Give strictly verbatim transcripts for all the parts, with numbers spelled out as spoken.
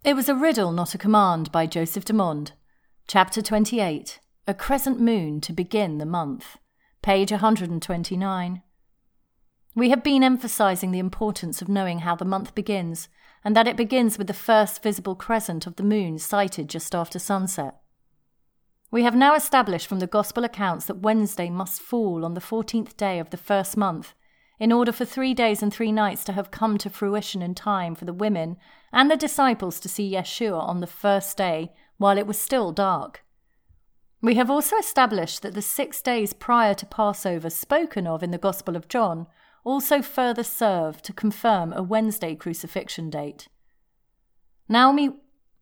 It was a riddle, not a command, by Joseph de Monde. Chapter twenty-eight. A crescent moon to begin the month. Page one hundred twenty-nine. We have been emphasizing the importance of knowing how the month begins, and that it begins with the first visible crescent of the moon sighted just after sunset. We have now established from the Gospel accounts that Wednesday must fall on the fourteenth day of the first month, in order for three days and three nights to have come to fruition in time for the women and the disciples to see Yeshua on the first day while it was still dark. We have also established that the six days prior to Passover spoken of in the Gospel of John also further serve to confirm a Wednesday crucifixion date. Now we,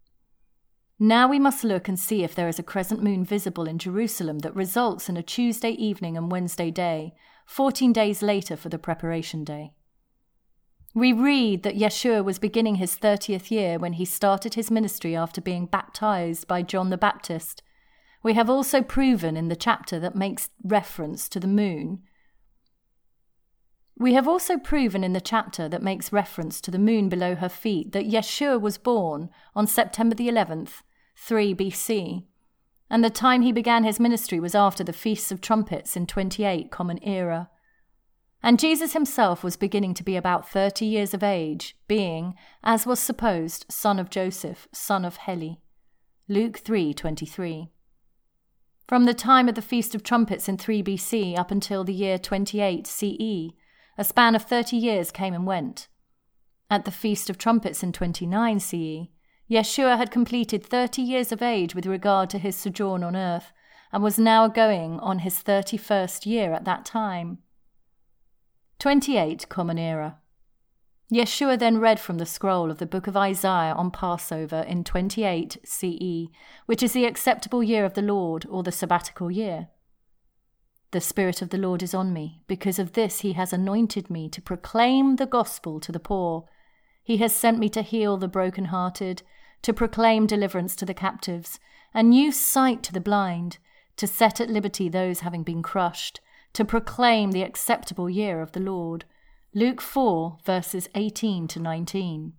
now we must look and see if there is a crescent moon visible in Jerusalem that results in a Tuesday evening and Wednesday day, fourteen days later for the preparation day. We read that Yeshua was beginning his thirtieth year when he started his ministry after being baptized by John the Baptist. We have also proven in the chapter that makes reference to the moon. We have also proven in the chapter that makes reference to the moon below her feet that Yeshua was born on September the eleventh, three B C, and the time he began his ministry was after the Feasts of Trumpets in twenty-eight Common Era. And Jesus himself was beginning to be about thirty years of age, being, as was supposed, son of Joseph, son of Heli. Luke three twenty-three. From the time of the Feast of Trumpets in three B C up until the year twenty-eight C E, a span of thirty years came and went. At the Feast of Trumpets in twenty-nine C E, Yeshua had completed thirty years of age with regard to his sojourn on earth, and was now going on his thirty-first year at that time. twenty-eight Common Era. Yeshua then read from the scroll of the book of Isaiah on Passover in twenty-eight C E, which is the acceptable year of the Lord, or the sabbatical year. The Spirit of the Lord is on me. Because of this he has anointed me to proclaim the gospel to the poor. He has sent me to heal the brokenhearted, to proclaim deliverance to the captives, and new sight to the blind, to set at liberty those having been crushed, to proclaim the acceptable year of the Lord. Luke four, verses eighteen to nineteen.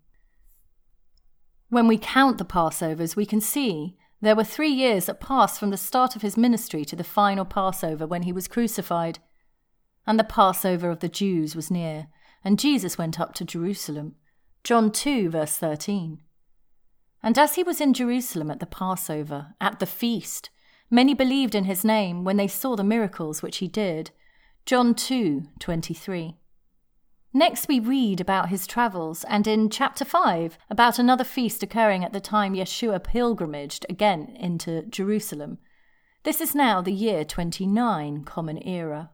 When we count the Passovers, we can see there were three years that passed from the start of his ministry to the final Passover when he was crucified. And the Passover of the Jews was near, and Jesus went up to Jerusalem. John two, verse thirteen. And as he was in Jerusalem at the Passover, at the feast, many believed in his name when they saw the miracles which he did. John two twenty-three. Next we read about his travels, and in chapter five about another feast occurring at the time Yeshua pilgrimaged again into Jerusalem. This is now the year twenty-nine Common Era.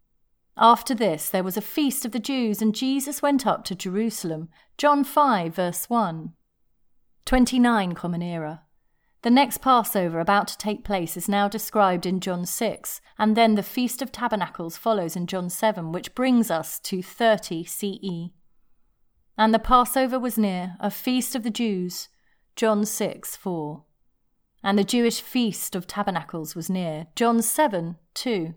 After this there was a feast of the Jews, and Jesus went up to Jerusalem. John five, verse one. twenty-nine Common Era. The next Passover about to take place is now described in John six, and then the Feast of Tabernacles follows in John seven, which brings us to thirty C E. And the Passover was near, a feast of the Jews, John six four. And the Jewish Feast of Tabernacles was near, John seven two.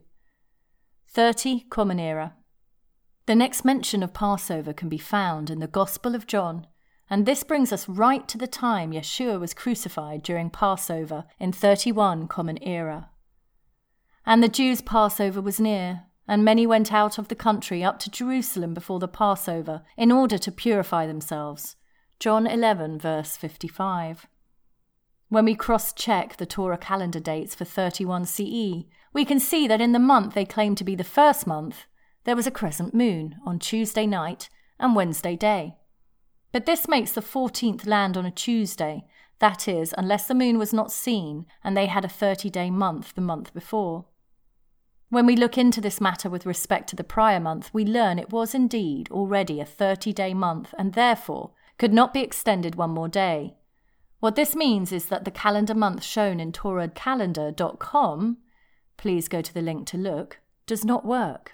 thirty Common Era. The next mention of Passover can be found in the Gospel of John, and this brings us right to the time Yeshua was crucified during Passover in thirty-one Common Era. And the Jews' Passover was near, and many went out of the country up to Jerusalem before the Passover in order to purify themselves. John eleven, verse fifty-five. When we cross-check the Torah calendar dates for thirty-one C E, we can see that in the month they claim to be the first month, there was a crescent moon on Tuesday night and Wednesday day. But this makes the fourteenth land on a Tuesday, that is, unless the moon was not seen and they had a thirty-day month the month before. When we look into this matter with respect to the prior month, we learn it was indeed already a thirty-day month and therefore could not be extended one more day. What this means is that the calendar month shown in Torah calendar dot com, please go to the link to look, does not work.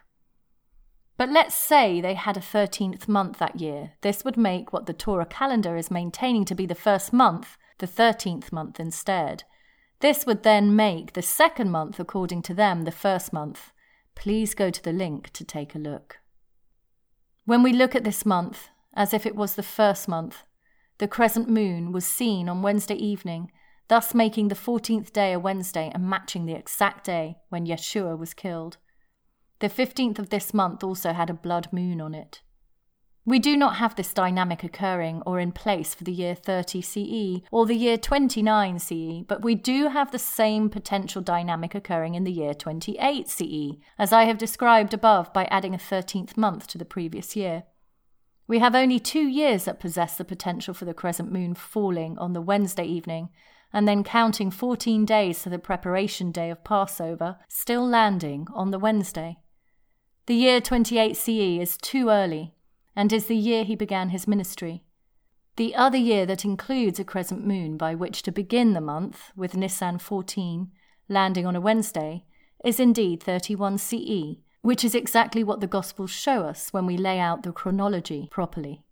But let's say they had a thirteenth month that year. This would make what the Torah calendar is maintaining to be the first month, the thirteenth month instead. This would then make the second month, according to them, the first month. Please go to the link to take a look. When we look at this month, as if it was the first month, the crescent moon was seen on Wednesday evening, thus making the fourteenth day a Wednesday and matching the exact day when Yeshua was killed. The fifteenth of this month also had a blood moon on it. We do not have this dynamic occurring or in place for the year thirty C E or the year twenty-nine C E, but we do have the same potential dynamic occurring in the year twenty-eight C E, as I have described above by adding a thirteenth month to the previous year. We have only two years that possess the potential for the crescent moon falling on the Wednesday evening, and then counting fourteen days to the preparation day of Passover, still landing on the Wednesday. The year twenty-eight C E is too early, and is the year he began his ministry. The other year that includes a crescent moon by which to begin the month, with Nisan fourteen, landing on a Wednesday, is indeed thirty-one C E, which is exactly what the Gospels show us when we lay out the chronology properly.